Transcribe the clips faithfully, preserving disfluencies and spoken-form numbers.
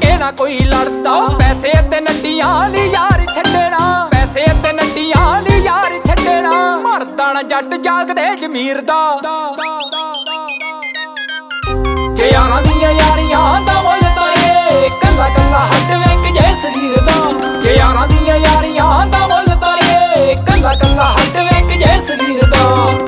ਕੇ ਨਾ ਕੋਈ ਲੜਦਾ। ਪੈਸੇ ਤੇ ਨੱਡੀਆਂ ਲਈ ਯਾਰ ਛੱਡਣਾ, ਪੈਸੇ ਤੇ ਨੱਡੀਆਂ ਲਈ ਯਾਰ ਛੱਡਣਾ। ਮਰਦਾ ਨਾ ਜੱਟ ਜਾਗਦੇ ਜ਼ਮੀਰ ਦਾ, ਕਿ ਯਾਰਾਂ ਦੀਆਂ ਯਾਰੀਆਂ ਦਾ ਮੁੱਲ ਤਾਰੇ ਕੱਲਾ ਕੱਲਾ ਹੱਡ ਵੇਖ ਜੇ ਸਰੀਰ ਦਾ। ਕਿ ਯਾਰਾਂ ਦੀਆਂ ਯਾਰੀਆਂ ਦਾ ਮੁੱਲ ਤਾਰੇ ਕੱਲਾ ਕੱਲਾ ਹੱਡ ਵੇਖ ਜੇ ਸਰੀਰ ਦਾ।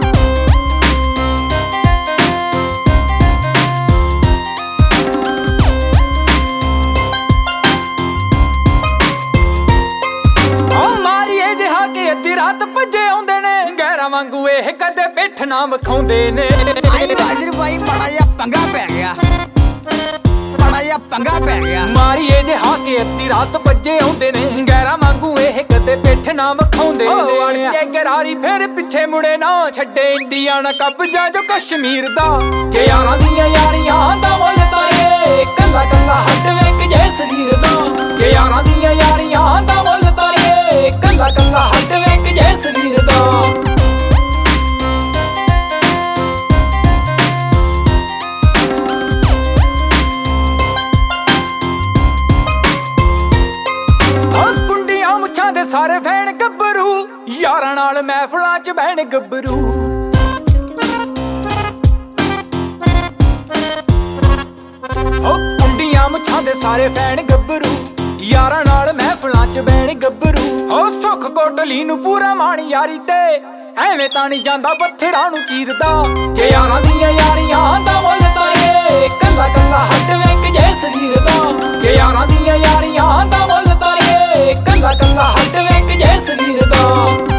ਅੱਧੀ ਰਾਤ ਭੱਜੇ ਆਉਂਦੇ ਨੇ ਗੈਰਾਂ ਵਾਂਗੂ ਇਹ ਕਦੇ ਪਿੱਠ ਨਾ ਵਿਖਾਉਂਦੇ ਨੇ। ਆਈ ਬਾਜ਼ਰ ਬਾਈ ਬੜਾ ਜਿਹਾ ਪੰਗਾ ਪੈ ਗਿਆ, ਬੜਾ ਜਿਹਾ ਪੰਗਾ ਪੈ ਗਿਆ। ਮਾਰੀਏ ਜੇ ਹਾ ਕੇ ਅੱਧੀ ਰਾਤ ਭੱਜੇ ਆਉਂਦੇ ਨੇ ਗੈਰਾਂ ਵਾਂਗੂ ਇਹ ਕਦੇ ਪਿੱਠ ਨਾ ਵਿਖਾਉਂਦੇ ਨੇ। ਜੇ ਗਰਾਰੀ ਫੇਰ ਪਿੱਛੇ ਮੁੜੇ ਨਾ ਛੱਡੇ ਇੰਡੀਆ ਨਾ ਕਬਜ਼ਾ ਜੋ ਕਸ਼ਮੀਰ ਦਾ। ਕਿ ਯਾਰਾਂ ਦੀਆਂ ਯਾਰੀਆਂ ਦਾ ਮੁੱਲ ਤਾਰੇ ਕੱਲਾ ਕੱਲਾ ਹੱਡ ਵੇਖ ਜੇ ਸਰੀਰ ਦਾ। ਕਿ ਯਾਰਾਂ ਦੀਆਂ ਯਾਰੀਆਂ ਦਾ ਮੁੱਲ ਤਾਰੇ ਕੱਲਾ ਕੱਲਾ ਹੱਡ ਵੇਖ ਜੇ ਸਰੀਰ ਦਾ। ਕੁੰਡੀਆਂ ਮੁੱਛਾਂ ਦੇ ਸਾਰੇ ਫੈਨ ਗੱਭਰੂ ਯਾਰਾਂ ਨਾਲ ਮਹਿਫਲਾਂ ਚ ਬਹਿਣ ਗੱਭਰੂ। ਕੁੰਡੀਆਂ ਮੁੱਛਾਂ ਦੇ ਸਾਰੇ ਫੈਨ ਗੱਭਰੂ ਯਾਰਾਂ ਨਾਲ ਮਹਿਫਲਾਂ ਚ ਬਹਿਣ ਗੱਭਰੂ। ਹੋ ਸੁੱਖ ਕੋਟਲੀ ਨੂੰ ਪੂਰਾ ਮਾਣ ਯਾਰੀ ਤੇ ਐਵੇਂ ਤਾਂ ਨਹੀਂ ਜਾਂਦਾ ਪੱਥਰਾਂ ਨੂੰ ਚੀਰਦਾ। ਕਿ ਯਾਰਾਂ ਦੀਆਂ ਯਾਰੀਆਂ ਦਾ ਮੁੱਲ ਤਾਰੇ ਕੱਲਾ ਕੱਲਾ ਹੱਡ ਵੇਖ ਜੇ ਸਰੀਰ ਦਾ। ਕਿ ਯਾਰਾਂ ਦੀਆਂ ਯਾਰੀਆਂ ਦਾ ਮੁੱਲ ਤਾਰੇ ਕੱਲਾ ਕੱਲਾ ਹੱਡ ਵੇਖ ਜੇ ਸਰੀਰ ਦਾ।